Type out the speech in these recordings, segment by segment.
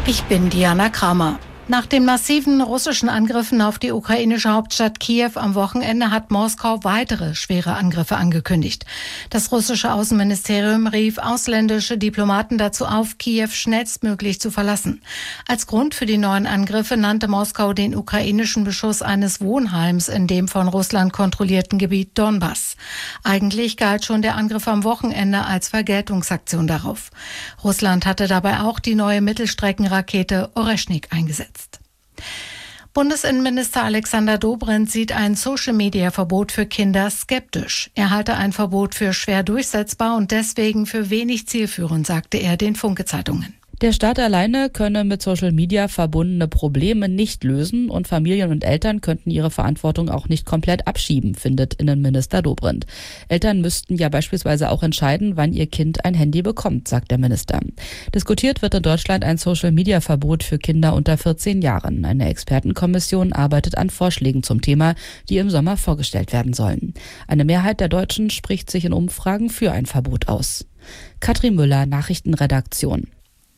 Ich bin Diana Kramer. Nach den massiven russischen Angriffen auf die ukrainische Hauptstadt Kiew am Wochenende hat Moskau weitere schwere Angriffe angekündigt. Das russische Außenministerium rief ausländische Diplomaten dazu auf, Kiew schnellstmöglich zu verlassen. Als Grund für die neuen Angriffe nannte Moskau den ukrainischen Beschuss eines Wohnheims in dem von Russland kontrollierten Gebiet Donbass. Eigentlich galt schon der Angriff am Wochenende als Vergeltungsaktion darauf. Russland hatte dabei auch die neue Mittelstreckenrakete Oreschnik eingesetzt. Bundesinnenminister Alexander Dobrindt sieht ein Social-Media-Verbot für Kinder skeptisch. Er halte ein Verbot für schwer durchsetzbar und deswegen für wenig zielführend, sagte er den Funke-Zeitungen. Der Staat alleine könne mit Social Media verbundene Probleme nicht lösen und Familien und Eltern könnten ihre Verantwortung auch nicht komplett abschieben, findet Innenminister Dobrindt. Eltern müssten ja beispielsweise auch entscheiden, wann ihr Kind ein Handy bekommt, sagt der Minister. Diskutiert wird in Deutschland ein Social Media Verbot für Kinder unter 14 Jahren. Eine Expertenkommission arbeitet an Vorschlägen zum Thema, die im Sommer vorgestellt werden sollen. Eine Mehrheit der Deutschen spricht sich in Umfragen für ein Verbot aus. Katrin Müller, Nachrichtenredaktion.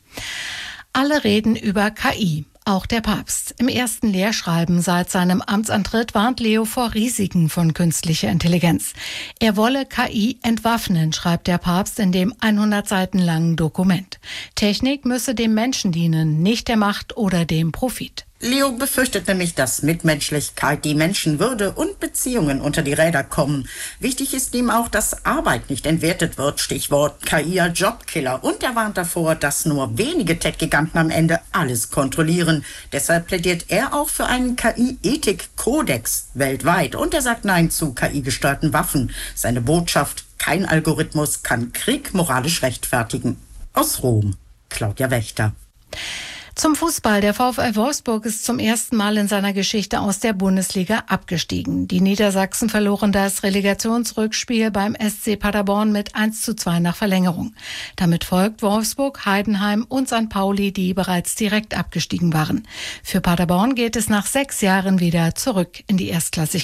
Alle reden über KI, auch der Papst. Im ersten Lehrschreiben seit seinem Amtsantritt warnt Leo vor Risiken von künstlicher Intelligenz. Er wolle KI entwaffnen, schreibt der Papst in dem 100 Seiten langen Dokument. Technik müsse dem Menschen dienen, nicht der Macht oder dem Profit. Leo befürchtet nämlich, dass Mitmenschlichkeit, die Menschenwürde und Beziehungen unter die Räder kommen. Wichtig ist ihm auch, dass Arbeit nicht entwertet wird, Stichwort KI als Jobkiller. Und er warnt davor, dass nur wenige Tech-Giganten am Ende alles kontrollieren. Deshalb plädiert er auch für einen KI-Ethik-Kodex weltweit. Und er sagt Nein zu KI-gesteuerten Waffen. Seine Botschaft: Kein Algorithmus kann Krieg moralisch rechtfertigen. Aus Rom, Claudia Wächter. Zum Fußball. Der VfL Wolfsburg ist zum ersten Mal in seiner Geschichte aus der Bundesliga abgestiegen. Die Niedersachsen verloren das Relegationsrückspiel beim SC Paderborn mit 1:2 nach Verlängerung. Damit folgt Wolfsburg, Heidenheim und St. Pauli, die bereits direkt abgestiegen waren. Für Paderborn geht es nach 6 Jahren wieder zurück in die Erstklassige.